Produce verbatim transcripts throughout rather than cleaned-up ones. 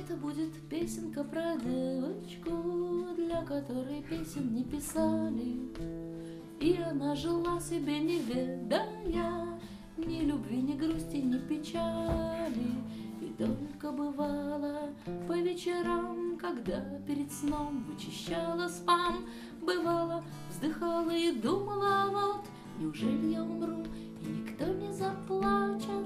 Это будет песенка про девочку, для которой песен не писали. И она жила себе, не ведая ни любви, ни грусти, ни печали. И только бывало по вечерам, когда перед сном вычищала спам, бывало, вздыхала и думала: вот неужели я умру, и никто не заплачет?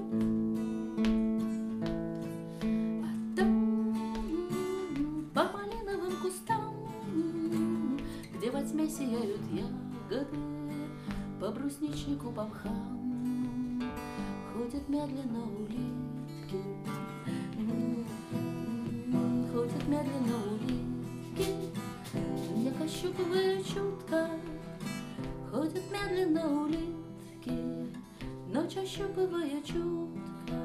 А там по малиновым кустам, где во тьме сияют ягоды, по брусничнику, по мхам ходят медленно улитки. Ходят медленно улитки, мех ощупывая чутко. Ходят медленно улитки, ночь ощупывая чутко.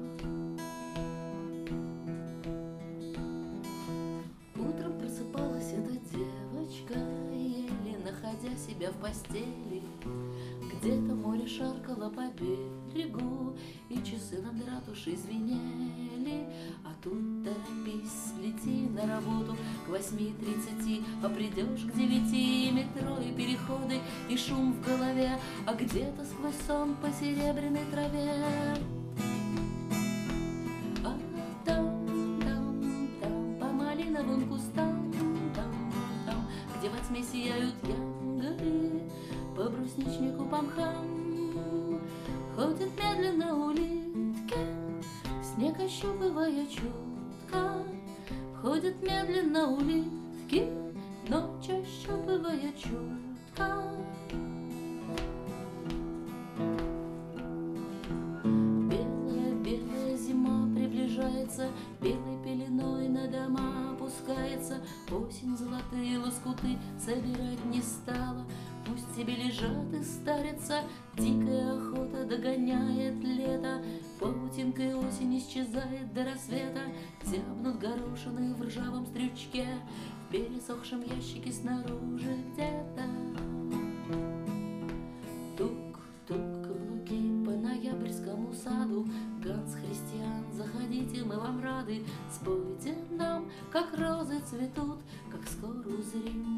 Утром просыпалась эта девочка, еле находя себя в постели. Где-то море шаркало по берегу, и часы над ратушей звенели. А тут торопись, лети на работу к восьми тридцати, а придешь к девяти. Метро и переходы, и шум в голове, а где-то сквозь сон по серебряной траве. А там, там, там, по малиновым кустам, там, там, где во тьме сияют ягоды, по брусничнику, по мхам ходят медленно улитки, снег ощупывая чутко. Ходят медленно улитки, ночь ощупывая чутко. Белая-белая зима приближается, белой пеленой на дома опускается. Осень золотые лоскуты собирать не стала, пусть себе лежат и старятся. Дикая охота догоняет лето, паутинкой осень исчезает до рассвета. Зябнут горошины в ржавом стрючке, в пересохшем ящике снаружи где-то. Тук-тук каблуки по ноябрьскому саду. Ганс Христиан, заходите, мы вам рады. Спойте нам, как розы цветут, как скоро узрим